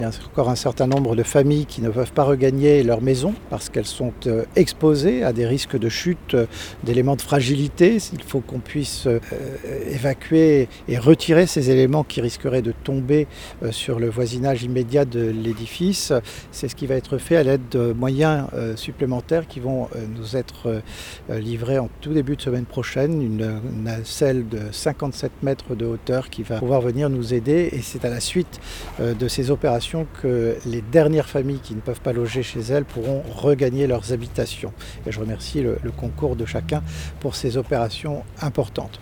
Il y a encore un certain nombre de familles qui ne peuvent pas regagner leur maison parce qu'elles sont exposées à des risques de chute, d'éléments de fragilité. Il faut qu'on puisse évacuer et retirer ces éléments qui risqueraient de tomber sur le voisinage immédiat de l'édifice. C'est ce qui va être fait à l'aide de moyens supplémentaires qui vont nous être livrés en tout début de semaine prochaine. Une nacelle de 57 mètres de hauteur qui va pouvoir venir nous aider, et c'est à la suite de ces opérations que les dernières familles qui ne peuvent pas loger chez elles pourront regagner leurs habitations. Et je remercie le concours de chacun pour ces opérations importantes.